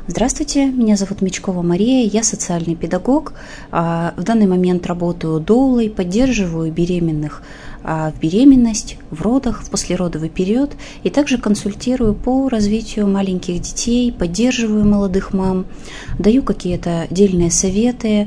Здравствуйте, меня зовут Мечкова Мария, я социальный педагог. В данный момент работаю доулой, поддерживаю беременных в беременность, в родах, в послеродовый период и также консультирую по развитию маленьких детей, поддерживаю молодых мам, даю какие-то дельные советы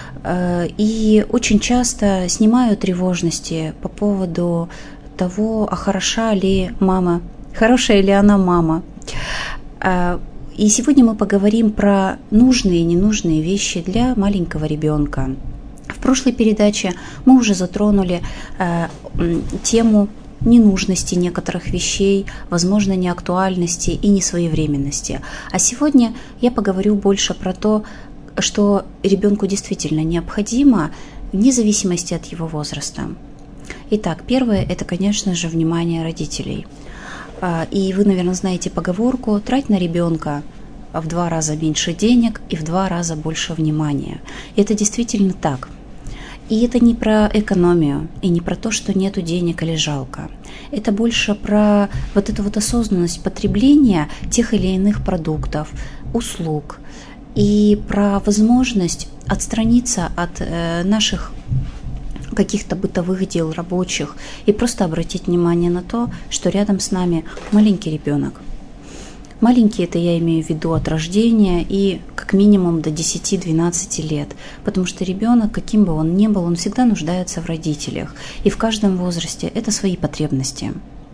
и очень часто снимаю тревожности по поводу того, а хороша ли мама, хорошая ли она мама. И сегодня мы поговорим про нужные и ненужные вещи для маленького ребенка. В прошлой передаче мы уже затронули тему ненужности некоторых вещей, возможно, неактуальности и несвоевременности. А сегодня я поговорю больше про то, что ребенку действительно необходимо, вне зависимости от его возраста. Итак, первое – это, конечно же, внимание родителей. И вы, наверное, знаете поговорку «трать на ребенка в 2 раза меньше денег и в 2 раза больше внимания». И это действительно так. И это не про экономию, и не про то, что нету денег или жалко. Это больше про вот эту вот осознанность потребления тех или иных продуктов, услуг, и про возможность отстраниться от наших каких-то бытовых дел, рабочих, и просто обратить внимание на то, что рядом с нами маленький ребенок. Маленький — это я имею в виду от рождения и как минимум до 10-12 лет, потому что ребенок, каким бы он ни был, он всегда нуждается в родителях, и в каждом возрасте это свои потребности.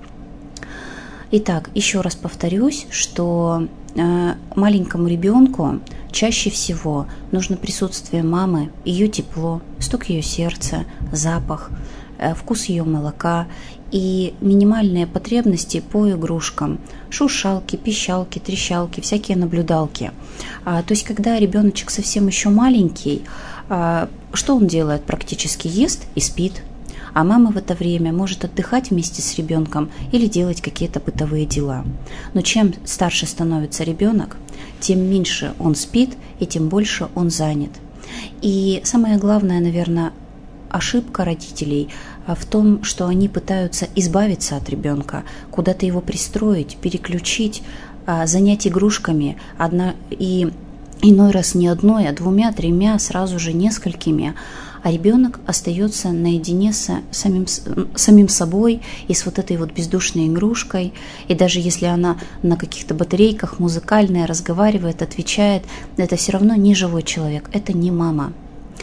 Итак, еще раз повторюсь, что маленькому ребенку чаще всего нужно присутствие мамы, ее тепло, стук ее сердца, запах, вкус ее молока и минимальные потребности по игрушкам, шуршалки, пищалки, трещалки, всякие наблюдалки. То есть, когда ребеночек совсем еще маленький, что он делает практически? Ест и спит. А мама в это время может отдыхать вместе с ребенком или делать какие-то бытовые дела. Но чем старше становится ребенок, тем меньше он спит и тем больше он занят. И самая главная, наверное, ошибка родителей в том, что они пытаются избавиться от ребенка, куда-то его пристроить, переключить, занять игрушками, и иной раз не одной, а 2-3, сразу же несколькими. А ребенок остается наедине с самим собой и с вот этой вот бездушной игрушкой. И даже если она на каких-то батарейках музыкальная, разговаривает, отвечает, это все равно не живой человек, это не мама.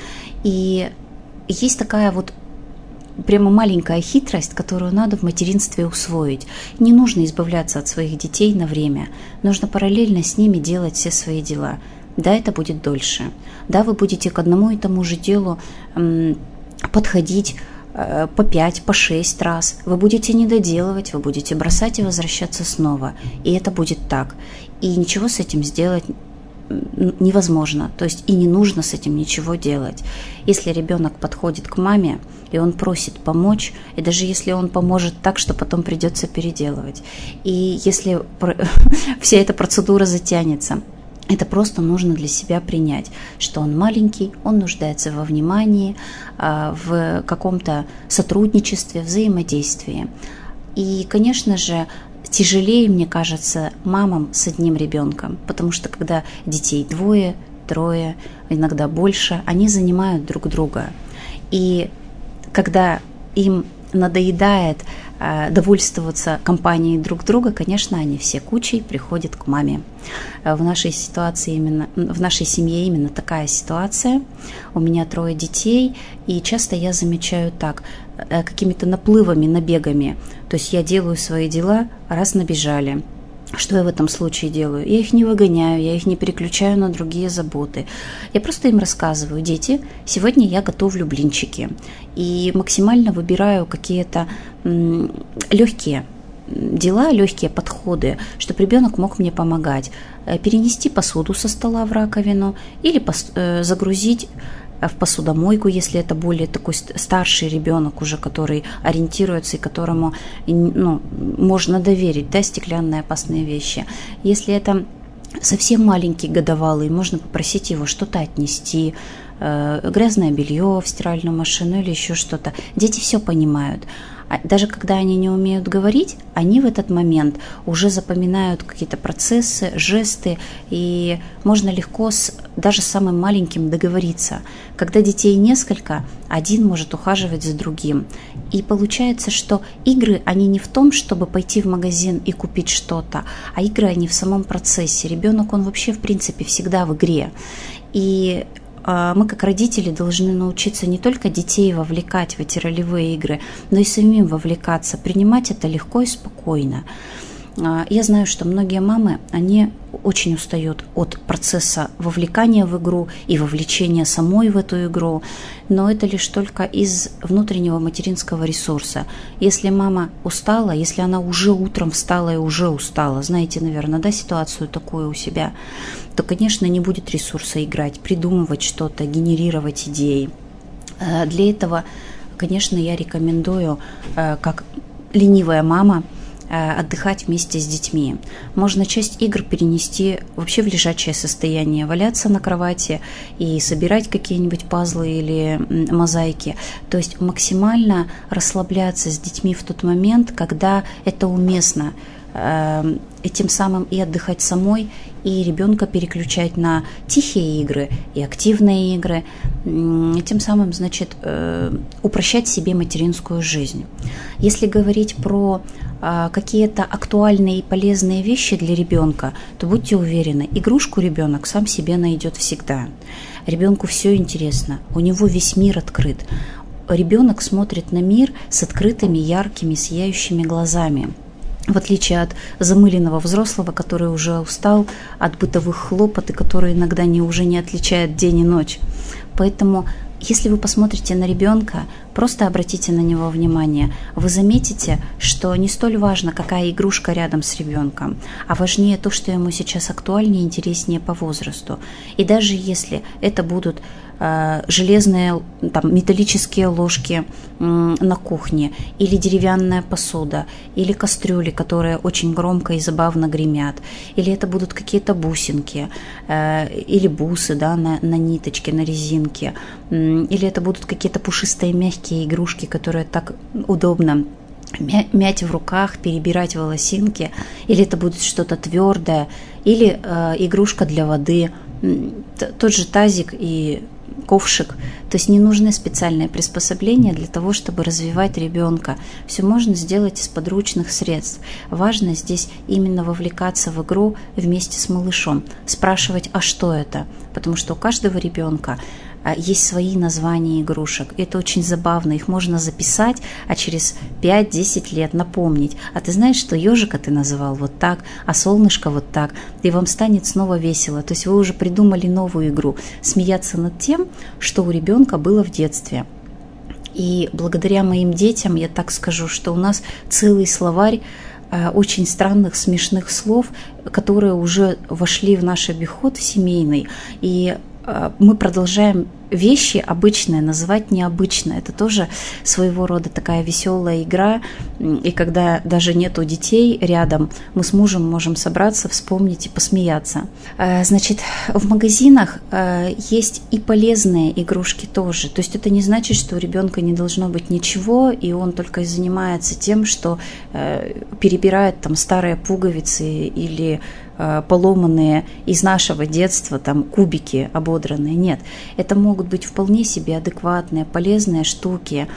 И есть такая вот прямо маленькая хитрость, которую надо в материнстве усвоить. Не нужно избавляться от своих детей на время, нужно параллельно с ними делать все свои дела. Да, это будет дольше. Да, вы будете к одному и тому же делу подходить по 5, по 6 раз. Вы будете недоделывать, вы будете бросать и возвращаться снова. И это будет так. И ничего с этим сделать невозможно. То есть и не нужно с этим ничего делать. Если ребенок подходит к маме, и он просит помочь, и даже если он поможет так, что потом придется переделывать, и если вся эта процедура затянется, это просто нужно для себя принять, что он маленький, он нуждается во внимании, в каком-то сотрудничестве, взаимодействии. И, конечно же, тяжелее, мне кажется, мамам с одним ребенком, потому что когда детей 2, 3, иногда больше, они занимают друг друга. И когда им надоедает довольствоваться компанией друг друга, конечно, они все кучей приходят к маме. В нашей семье именно такая ситуация. У меня 3 детей, и часто я замечаю так, какими-то наплывами, набегами. То есть я делаю свои дела, раз набежали. Что я в этом случае делаю? Я их не выгоняю, я их не переключаю на другие заботы. Я просто им рассказываю: дети, сегодня я готовлю блинчики. И максимально выбираю какие-то легкие дела, легкие подходы, чтобы ребенок мог мне помогать. Перенести посуду со стола в раковину или загрузить в посудомойку, если это более такой старший ребенок уже, который ориентируется и которому можно доверить, да, стеклянные опасные вещи. Если это совсем маленький годовалый, можно попросить его что-то отнести, грязное белье в стиральную машину или еще что-то. Дети все понимают. Даже когда они не умеют говорить, они в этот момент уже запоминают какие-то процессы, жесты, и можно легко даже с самым маленьким договориться. Когда детей несколько, один может ухаживать за другим. И получается, что игры, они не в том, чтобы пойти в магазин и купить что-то, а игры, они в самом процессе. Ребенок, он вообще, в принципе, всегда в игре. И мы, как родители, должны научиться не только детей вовлекать в эти ролевые игры, но и самим вовлекаться, принимать это легко и спокойно. Я знаю, что многие мамы, они очень устают от процесса вовлекания в игру и вовлечения самой в эту игру, но это лишь только из внутреннего материнского ресурса. Если мама устала, если она уже утром встала и уже устала, знаете, наверное, да, ситуацию такую у себя, то, конечно, не будет ресурса играть, придумывать что-то, генерировать идеи. Для этого, конечно, я рекомендую, как ленивая мама, отдыхать вместе с детьми. Можно часть игр перенести вообще в лежачее состояние, валяться на кровати и собирать какие-нибудь пазлы или мозаики. То есть максимально расслабляться с детьми в тот момент, когда это уместно. И тем самым и отдыхать самой, и ребенка переключать на тихие игры и активные игры, и тем самым, значит, упрощать себе материнскую жизнь. Если говорить про какие-то актуальные и полезные вещи для ребенка, то будьте уверены, игрушку ребенок сам себе найдет всегда. Ребенку все интересно, у него весь мир открыт. Ребенок смотрит на мир с открытыми, яркими, сияющими глазами. В отличие от замыленного взрослого, который уже устал от бытовых хлопот и который иногда уже не отличает день и ночь. Поэтому, если вы посмотрите на ребенка, просто обратите на него внимание, вы заметите, что не столь важно, какая игрушка рядом с ребенком, а важнее то, что ему сейчас актуальнее и интереснее по возрасту. И даже если это будут железные, металлические ложки на кухне, или деревянная посуда, или кастрюли, которые очень громко и забавно гремят, или это будут какие-то бусинки, или бусы, да, на ниточке, на резинке, или это будут какие-то пушистые мягкие игрушки, которые так удобно мять в руках, перебирать волосинки, или это будет что-то твердое, или игрушка для воды, тот же тазик и ковшик. То есть не нужны специальные приспособления для того, чтобы развивать ребенка. Все можно сделать из подручных средств. Важно здесь именно вовлекаться в игру вместе с малышом, спрашивать, а что это? Потому что у каждого ребенка есть свои названия игрушек. Это очень забавно. Их можно записать, а через 5-10 лет напомнить. А ты знаешь, что ежика ты называл вот так, а солнышко вот так. И вам станет снова весело. То есть вы уже придумали новую игру. Смеяться над тем, что у ребенка было в детстве. И благодаря моим детям, я так скажу, что у нас целый словарь очень странных, смешных слов, которые уже вошли в наш обиход семейный. И мы продолжаем вещи обычные называть необычно. Это тоже своего рода такая веселая игра. И когда даже нету детей рядом, мы с мужем можем собраться, вспомнить и посмеяться. Значит, в магазинах есть и полезные игрушки тоже. То есть это не значит, что у ребенка не должно быть ничего, и он только занимается тем, что перебирает там старые пуговицы или поломанные из нашего детства там кубики ободранные. Нет, это могут быть вполне себе адекватные, полезные штуки,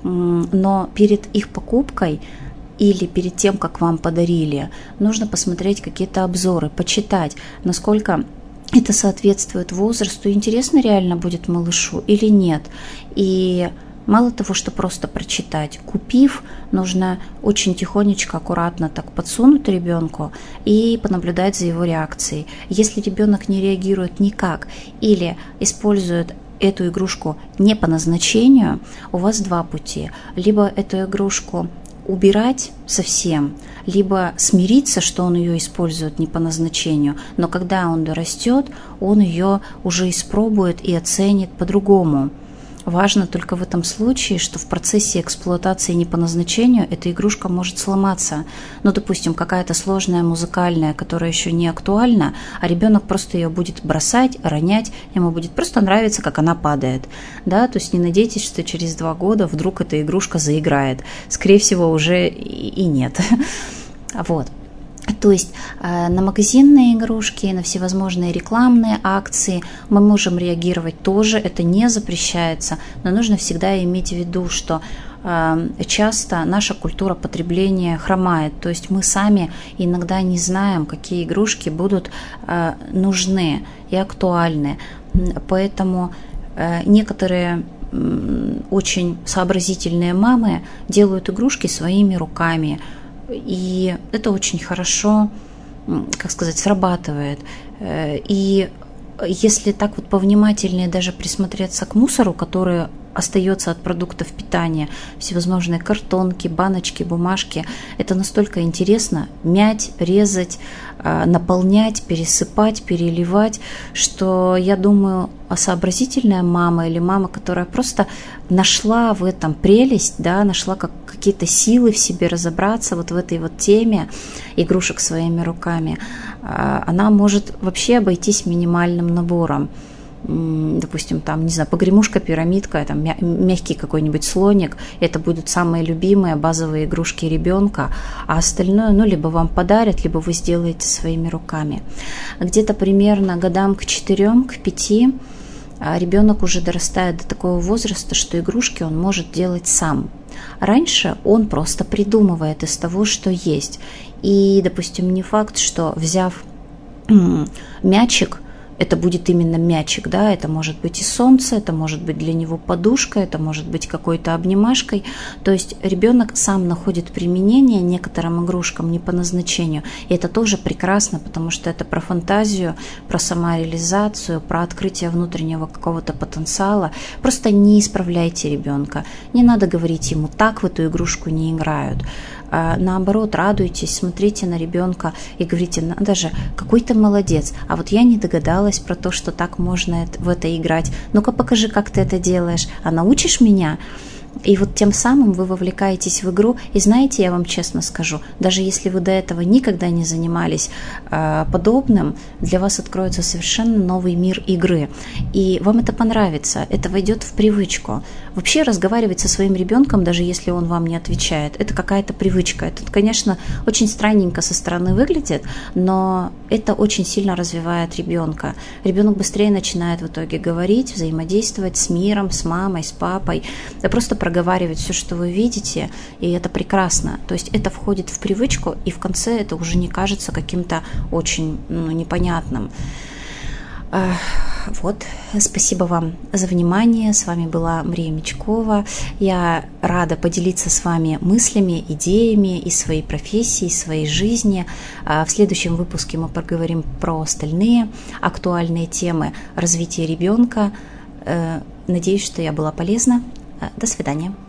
но перед их покупкой или перед тем, как вам подарили, нужно посмотреть какие-то обзоры, почитать, насколько это соответствует возрасту, интересно реально будет малышу или нет. И мало того, что просто прочитать, купив, нужно очень тихонечко, аккуратно так подсунуть ребенку и понаблюдать за его реакцией. Если ребенок не реагирует никак или использует эту игрушку не по назначению, у вас два пути. Либо эту игрушку убирать совсем, либо смириться, что он ее использует не по назначению, но когда он дорастет, он ее уже испробует и оценит по-другому. Важно только в этом случае, что в процессе эксплуатации не по назначению эта игрушка может сломаться. Ну, допустим, какая-то сложная музыкальная, которая еще не актуальна, а ребенок просто ее будет бросать, ронять, ему будет просто нравиться, как она падает. Да? То есть не надейтесь, что через 2 года вдруг эта игрушка заиграет. Скорее всего, уже и нет. Вот. То есть на магазинные игрушки, на всевозможные рекламные акции мы можем реагировать тоже, это не запрещается, но нужно всегда иметь в виду, что часто наша культура потребления хромает, то есть мы сами иногда не знаем, какие игрушки будут нужны и актуальны, поэтому некоторые очень сообразительные мамы делают игрушки своими руками. И это очень хорошо, как сказать, срабатывает. И если так вот повнимательнее даже присмотреться к мусору, который остается от продуктов питания, всевозможные картонки, баночки, бумажки, это настолько интересно мять, резать, наполнять, пересыпать, переливать, что я думаю, сообразительная мама или мама, которая просто нашла в этом прелесть, да, нашла какие-то силы в себе разобраться вот в этой вот теме игрушек своими руками, она может вообще обойтись минимальным набором. Допустим, там, не знаю, погремушка, пирамидка, там, мягкий какой-нибудь слоник, это будут самые любимые базовые игрушки ребенка, а остальное, ну, либо вам подарят, либо вы сделаете своими руками. Где-то примерно годам к 4, к 5 ребенок уже дорастает до такого возраста, что игрушки он может делать сам. Раньше он просто придумывает из того, что есть. И, допустим, не факт, что взяв мячик, это будет именно мячик, да, это может быть и солнце, это может быть для него подушка, это может быть какой-то обнимашкой. То есть ребенок сам находит применение некоторым игрушкам не по назначению. И это тоже прекрасно, потому что это про фантазию, про самореализацию, про открытие внутреннего какого-то потенциала. Просто не исправляйте ребенка. Не надо говорить ему, так в эту игрушку не играют. Наоборот, радуйтесь, смотрите на ребенка и говорите, надо же, какой ты молодец, а вот я не догадалась про то, что так можно в это играть. Ну-ка покажи, как ты это делаешь, а научишь меня? И вот тем самым вы вовлекаетесь в игру. И знаете, я вам честно скажу, даже если вы до этого никогда не занимались подобным, для вас откроется совершенно новый мир игры. И вам это понравится, это войдет в привычку. Вообще разговаривать со своим ребенком, даже если он вам не отвечает, это какая-то привычка. Это, конечно, очень странненько со стороны выглядит, но это очень сильно развивает ребенка. Ребенок быстрее начинает в итоге говорить, взаимодействовать с миром, с мамой, с папой. Да просто проговаривать все, что вы видите, и это прекрасно. То есть это входит в привычку, и в конце это уже не кажется каким-то очень непонятным. Вот, спасибо вам за внимание. С вами была Мария Мечкова. Я рада поделиться с вами мыслями, идеями из своей профессии, из своей жизни. В следующем выпуске мы поговорим про остальные актуальные темы развития ребенка. Надеюсь, что я была полезна. До свидания.